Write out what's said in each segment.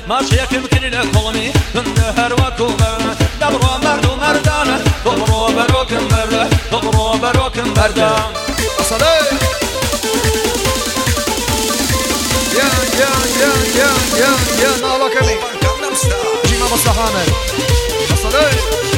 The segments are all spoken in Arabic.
ماشيك يمكن لكلمي كنت هروك وبرد دبرو مرد ومردانة دبرو بروك مرد دبرو بروك مرد أصلي يا نالا كمي جيما بصحانة أصلي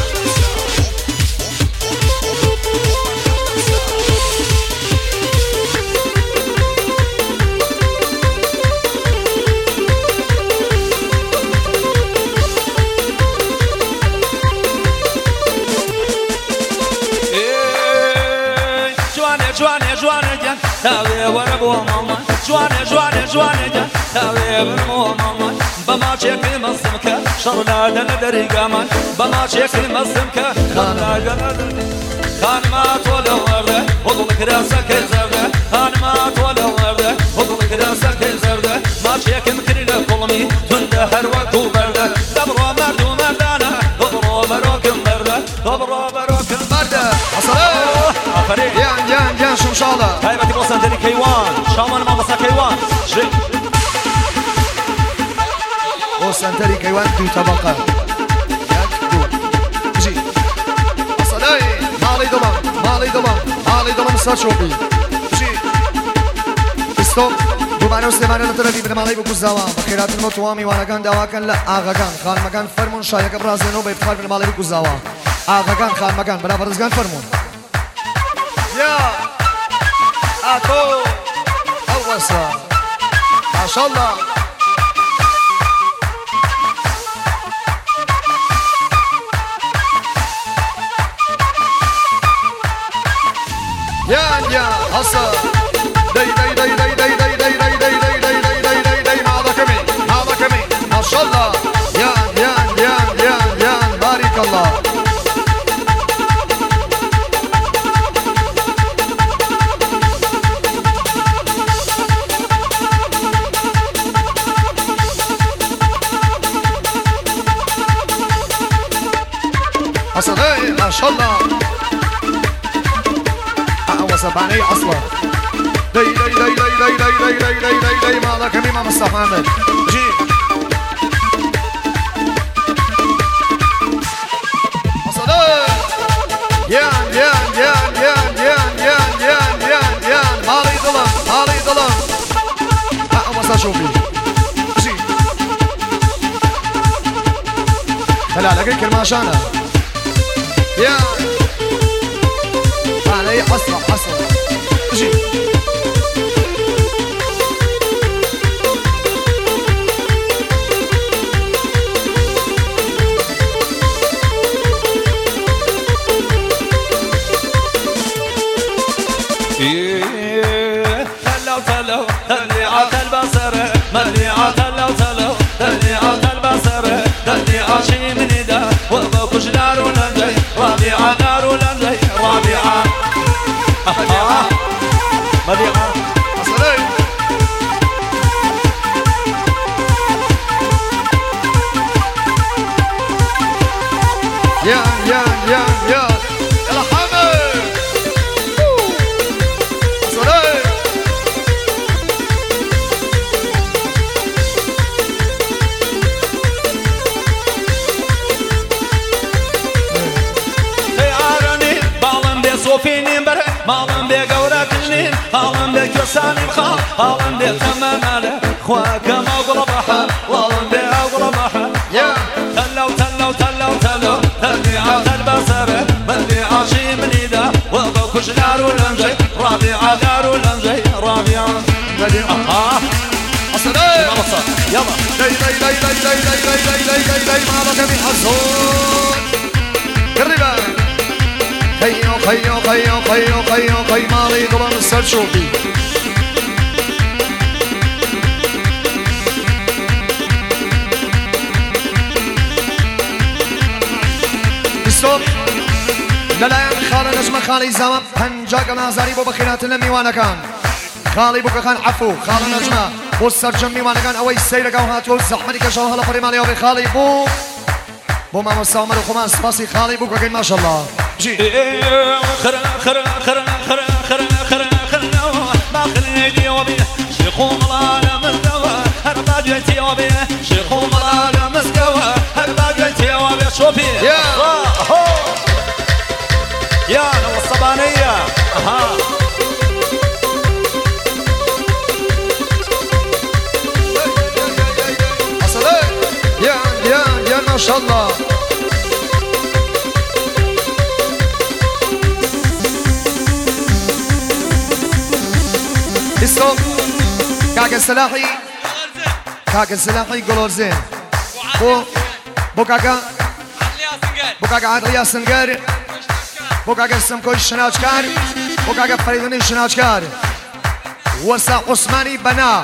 جواني جن تاوي وربو ماما جواني جن تاوي وربو ماما بما شكل مصمك شرنا دندري قامان بما شكل مصمك شرنا دندري كان ما تولى ورده وضلك راسك زرده كان ما تولى ورده وضلك راسك زرده ما شكل مكري لكلمي تندهر وقت وبرده دبرو مرد ومردانه دبرو بروك مرده دبرو بروك مرده أصلي جان شو شاء الله هاي بتي بوصل تاني كيوان شامان ما بصا كيوان جي وصل تاني كيوان دو طبقة جي أصلي مالي ضمان ساشوبي جي استوب دوباره وسلمان نتربي بن مالي بكو زوا بخيرات المطوامي وانا كان دواكن لا آغا كان خال مكان فرمون شايك برازنو بيبخال بن مالي بكو زوا آغا كان خال مكان بلا فرزقان فرمون يا أكو أوصى ما شاء الله يا هصا داي هذا كمي ما شاء الله يا بارك الله ما شاء الله وسبعني اصلا داي مالك امام مصطفى جي اصلا يان مالي ظلم وصل شوفي جي هلا لقيت كلمه عشانها يا علي حصرة جي تلو تليعة البصر مليعة تلو تليعة البصر تليعة شي من دا وبوكش نار ولندي رابعة نار ولندي رابعة مليعة أصلي يا يلا حامد أصلي صوفيني بره مالن بقورة كجنين هالن بكرساني بخال هالن بتمنى خواك ما قربها والن بقربها يا تلو تليعة البصر مليعة شي من ايده وبوكش نار ولنجي رابعة نار ولنجي رابعة أصلي يلا داي ما بك من حزون قربا خيو مالي ضمن السرشوبي ستوب لا خالي نجم خالي زمان هنجاك نازاري بو بخيرات الميوانا كان خالي بوكا خان عفو خالي نجمة والسرجم ميوانا كان اوي سيرك او هاتو الزحمة كشوها لفريمالي او بخالي بو ما مستعمل وخمان سباسي خالي بوكا كان ما شاء الله جي خرا ما خليني وبيه شيخو ملانا من دوا هربا جيتي وبيه شيخو ملانا شاء الله استوب كاك السلاحي كاك السلاحي قولور زين بو كاكا عادل ياسنقر بو كاكا السمكوي الشناجكار بو كاكا فريدوني الشناجكار وسا عثماني بنا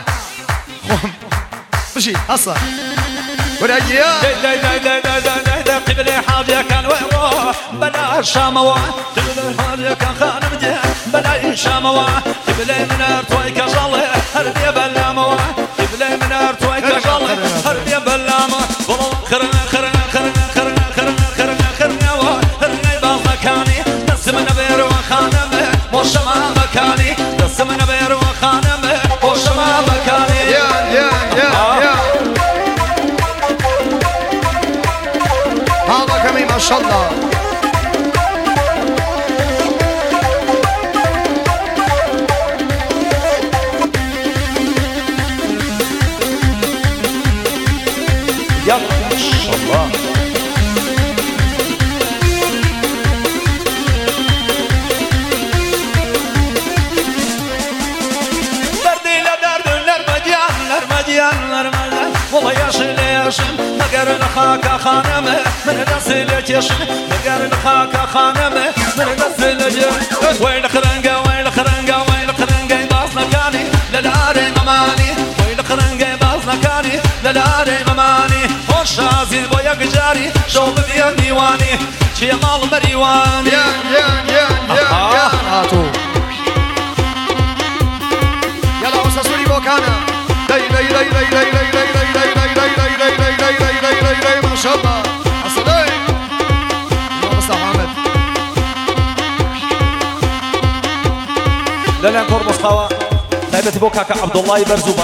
مشي حصل ورجيا قبل حاجة كان ويروح بلا الشاموة قبل حاجة كان خانم جه بلا الشاموة قبل من ارتويك جالي هربي بلا موة قبل من ارتويك جالي هربي بلا موة خرنا خرنا خرنا خرنا خرنا خرنا خرنا هرنا بمكاني نسمنا بيرو خانم وشما مكاني نسمنا بيرو خانم وشما مكاني يا هذا كمي ما شاء الله يلا ما شاء الله دردي لا درد لرمجيان والله ياشن ياشن مقر لخاك خانمه من دسل يشن مقر لخاك خانمه من دسل يشن وين خرنقه وين خرنقه وين خرنقه باص مكاني للاري مماني وين خرنقه باص مكاني للاري مماني خوش عزيز بوياك جاري شوف بيا ديواني شي مال مريواني يا هاتو يلا وساسوري بوكانا ما شاء الله حصلي اللهم صل محمد لا كرمس خوا نايبة بوكاك عبد الله برزو